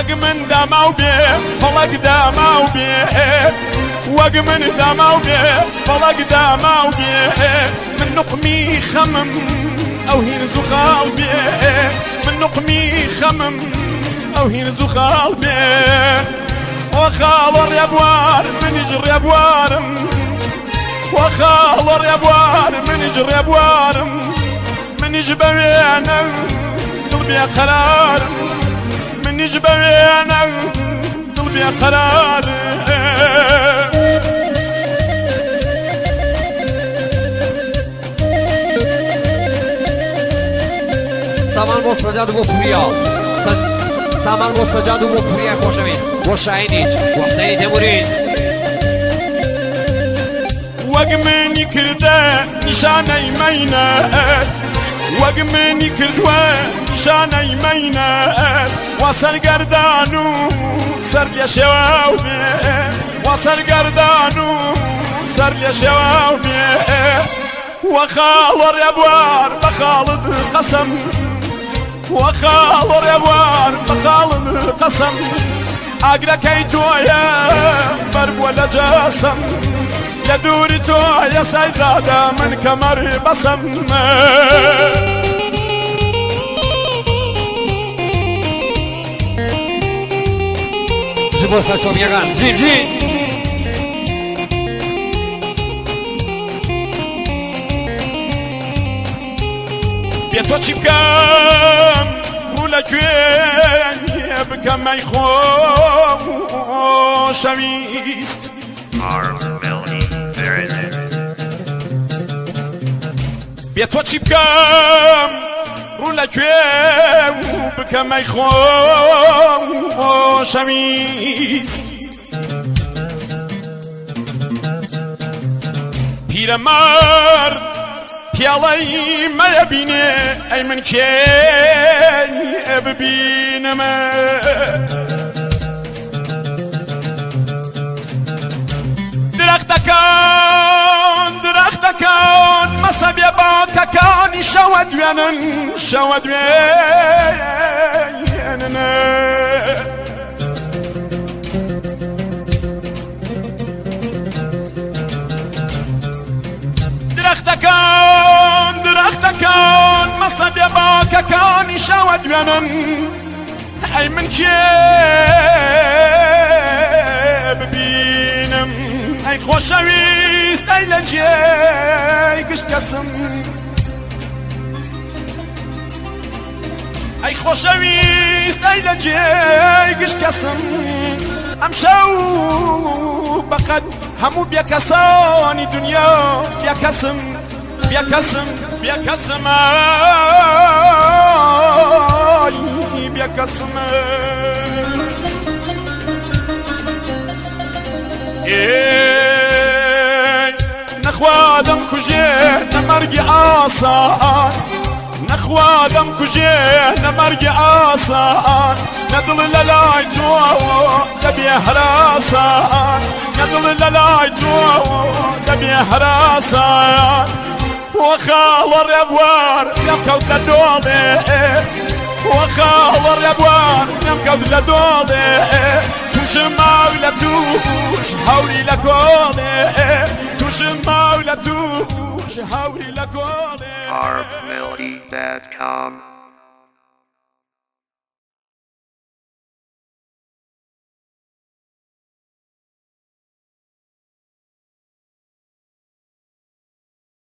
وەک من دەما و بێ فەڵەک دەما و بێ وەک من دەما و بێ فەڵەک دەما و بێ من نقمی خەمم ئەو هینز و خاڵ بێ من نقمی خەمم ئەو هینز و خاڵ بێ وخاڵە ڕێبوار منیش ڕێبوارم وخاڵە ڕێبوار منیش ڕێبوارم منیش بەوێنە دڵ بێ قەرارم منیش بەوێنە دڵ بێ قەرارم سامان بۆ سەجاد و بۆ پوریا سامان بۆ سەجاد و بۆ پوریای خۆشەویست بۆ شاهینیچ بۆ حسەینی تێمورین وەک منی کردە نیشانەی مەینەت وەک منی کردووە نیشانەی مەینەت وا سەرگەردان و سەر لێ شێواو بێ وا سەرگەردان و سەر لێ شێواو بێ وەخاڵە ڕێبوار بە خاڵت قەسەم وخاڵە ڕێبوار بە خاڵت قەسەم ئاگرەکەی تۆیە بەربووە لە جەسەم لە دووری تۆیە سایزادە من کەمەر بەسەم ji bo sa çomyagan jim jim بێ تۆ چی بکەم ڕوو لە کوێنێ بکەم ئەی خۆشەویست بێ تۆ چی بکەم ڕوو لە کوێ بکەم ئەی خۆشەویست پیرەمەرد پیاڵەی مەیە بینێ ئەی من کێ ببینەمە درەختەکان مەسە بێباکەکانی شەوە دوێنن شەوە دوێنن درەختەکان مەسە بێباکەکانی شەوە دوێنن ئەی من کێ ببینم ئەی خۆشەویست ئەی لە جێی گشت کەسم ئەی خۆشەویست ئەی لە جێی گشت کەسم ئەم شەو بەقەد هەموو بێکەسانی دنیا بێکەسم بێکەسم بێکەسم ئای بێکەسم نەخوادەم کوژێ نەمەرگی ئاسان نەخوادەم کوژێ نەمەرگی ئاسان نەدڵ لە لای تۆ دەبێ هەراسان نەدڵ لە لای تۆ دەبێ هەراسان وەخاڵە ڕێبوار لەم کەوت لە دۆڵێ وەخاڵە ڕێبوار لەم کەوت لە دۆڵێ تووشم ماو لە تووش هەوری لە کۆڵێ تووشم ماو لە تووش هەوری لە کۆڵێ arabmelody.com